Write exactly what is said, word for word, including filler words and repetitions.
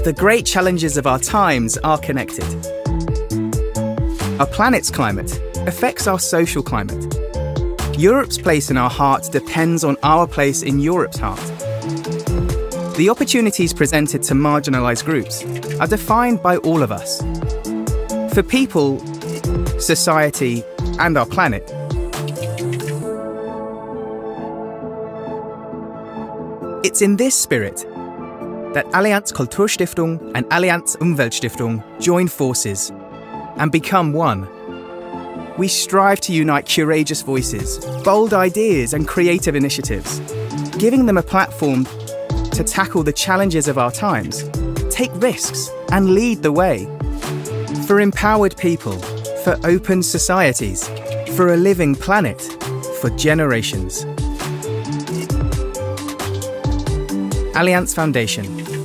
The great challenges of our times are connected. Our planet's climate affects our social climate. Europe's place in our heart depends on our place in Europe's heart. The opportunities presented to marginalised groups are defined by all of us. For people, society, and our planet, it's in this spirit that Allianz Kulturstiftung and Allianz Umweltstiftung join forces and become one. We strive to unite courageous voices, bold ideas and creative initiatives, giving them a platform to tackle the challenges of our times, take risks and lead the way. For empowered people, for open societies, for a living planet, for generations. Allianz Foundation.